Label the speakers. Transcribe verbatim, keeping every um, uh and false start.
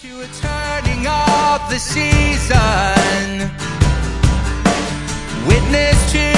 Speaker 1: To a turning of the season, witness to